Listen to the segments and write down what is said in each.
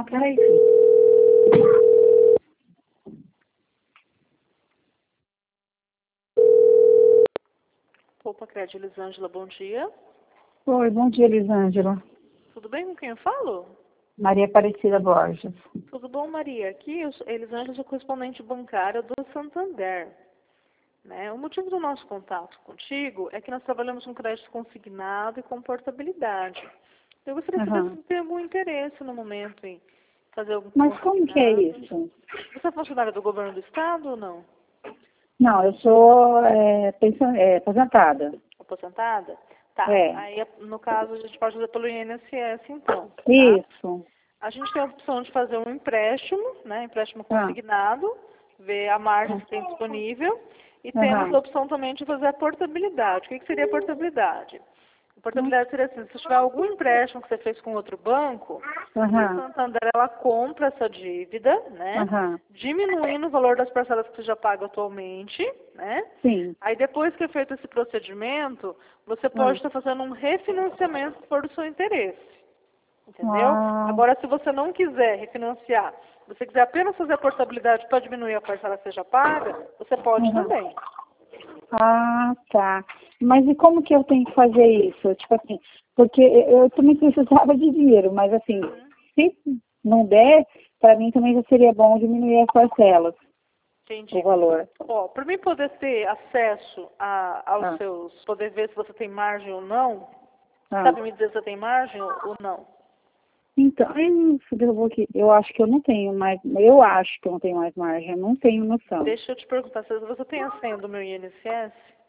peraí. Poupa Crédito, Elisângela, bom dia. Oi, bom dia, Elisângela. Tudo bem com quem eu falo? Maria Aparecida Borges. Tudo bom, Maria? Aqui, Elisângela, sou correspondente bancária do Santander. Né? O motivo do nosso contato contigo é que nós trabalhamos com crédito consignado e com portabilidade. Eu gostaria de saber se você tem algum interesse no momento em fazer algum Mas como que é consignado. isso? Você é funcionária do governo do estado ou não? Não, eu sou aposentada. Aposentada? Tá. É. Aí, no caso, a gente pode fazer pelo INSS, então. Tá? Isso. A gente tem a opção de fazer um empréstimo, né? Empréstimo consignado, ver a margem que tem disponível. E temos a opção também de fazer a portabilidade. O que seria a portabilidade? A portabilidade seria assim, se tiver algum empréstimo que você fez com outro banco, a Santander ela compra essa dívida, né? Diminuindo o valor das parcelas que você já paga atualmente, né? Sim. Aí depois que é feito esse procedimento, você pode estar fazendo um refinanciamento se for do seu interesse. Entendeu? Agora, se você não quiser refinanciar, se você quiser apenas fazer a portabilidade para diminuir a parcela que você já paga, você pode também. Ah, tá. Mas e como que eu tenho que fazer isso? Tipo assim, porque eu também precisava de dinheiro, mas assim, se não der, para mim também já seria bom diminuir as parcelas. Entendi. O valor. Ó, para mim poder ter acesso aos seus, poder ver se você tem margem ou não, sabe me dizer se você tem margem ou não? Então, eu acho que eu não tenho mais, eu acho que eu não tenho mais margem, eu não tenho noção. Deixa eu te perguntar, se você tem a senha do meu INSS?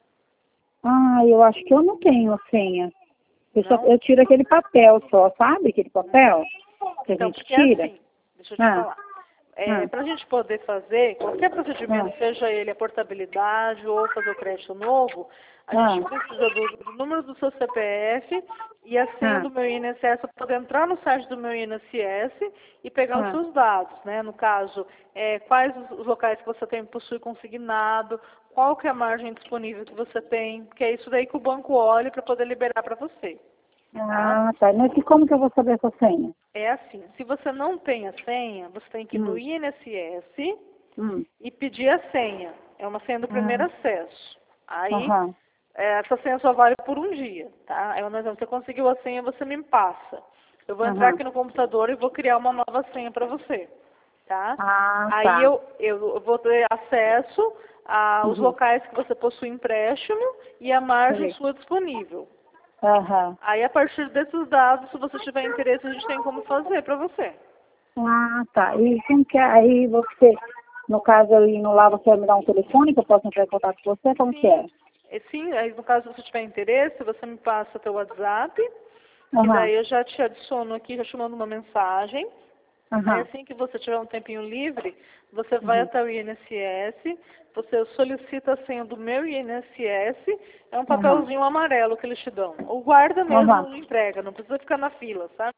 Ah, eu acho que eu não tenho a senha. Eu tiro aquele papel só, sabe? Aquele papel que a gente tira. Assim, deixa eu te falar. Para a gente poder fazer qualquer procedimento, seja ele a portabilidade ou fazer o crédito novo, a gente precisa do número do seu CPF e a senha do meu INSS para poder entrar no site do meu INSS e pegar os seus dados, né? No caso, quais os locais que você possui consignado, qual que é a margem disponível que você tem, que é isso daí que o banco olha para poder liberar para você. Ah, tá. Mas e como que eu vou saber essa senha? É assim, se você não tem a senha, você tem que ir no INSS e pedir a senha. É uma senha do primeiro acesso. Aí, essa senha só vale por um dia, tá? Aí, por exemplo, você conseguiu a senha, você me passa. Eu vou entrar aqui no computador e vou criar uma nova senha para você, tá? Aí eu vou ter acesso aos locais que você possui empréstimo e a margem sua disponível. Aí, a partir desses dados, se você tiver interesse, a gente tem como fazer para você. Ah, tá. E como que é? Aí você, no caso, eu indo lá, você vai me dar um telefone que eu posso entrar em contato com você? Como que é? Sim, aí no caso, se você tiver interesse, você me passa teu WhatsApp, e daí eu já te adiciono aqui, já te mando uma mensagem. Aí assim que você tiver um tempinho livre, você vai até o INSS, você solicita a senha do meu INSS, é um papelzinho amarelo que eles te dão. O guarda mesmo entrega, não precisa ficar na fila, sabe?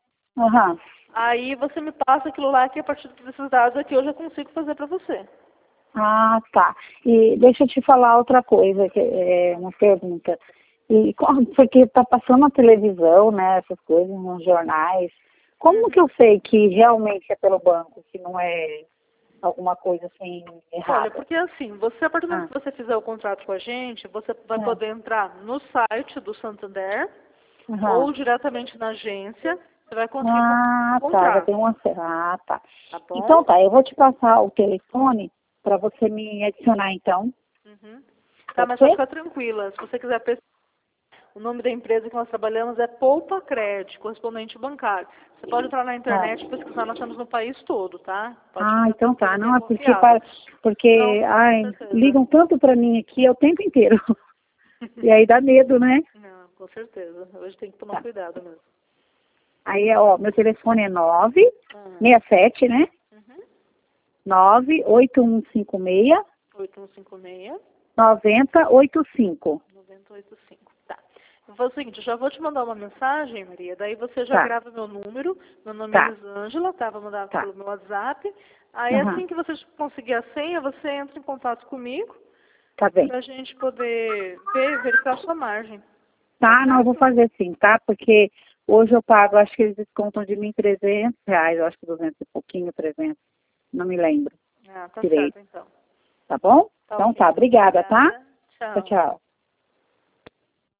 Aí você me passa aquilo lá que a partir desses dados aqui eu já consigo fazer para você. Ah, tá. E deixa eu te falar outra coisa, que é uma pergunta. Porque está passando na televisão, né, essas coisas, nos jornais. Como que eu sei que realmente é pelo banco, que não é alguma coisa assim errada? Olha, porque assim, você, a partir do momento que você fizer o contrato com a gente, você vai poder entrar no site do Santander ou diretamente na agência, você vai conseguir tá, já tem uma... Ah, tá. Tá bom? Então tá, eu vou te passar o telefone para você me adicionar então. Tá, mas pode ficar tranquila, se você quiser pesquisar, o nome da empresa que nós trabalhamos é Poupa Crédito, correspondente bancário. Você pode entrar na internet e pesquisar, nós estamos no país todo, tá? Então tá. Não, é porque ligam tanto para mim aqui o tempo inteiro. E aí dá medo, né? Não, com certeza. Hoje tem que tomar cuidado mesmo. Aí, ó, meu telefone é 967, né? 98156 8156 9085. 9085. Tá. Eu vou fazer o seguinte, eu já vou te mandar uma mensagem, Maria, daí você já grava meu número, meu nome é Elisângela, tá? Vou mandar pelo meu WhatsApp. Aí assim que você conseguir a senha, você entra em contato comigo. Tá bem. Pra gente poder verificar a sua margem. Tá, não, eu vou fazer sim, tá? Porque Hoje eu pago, acho que eles descontam de mim R$300, eu acho que 200 e pouquinho, 300. Não me lembro. Tá certo, então. Tá bom? Tá então ok. tá, obrigada, tá? Tchau. Tchau, tchau.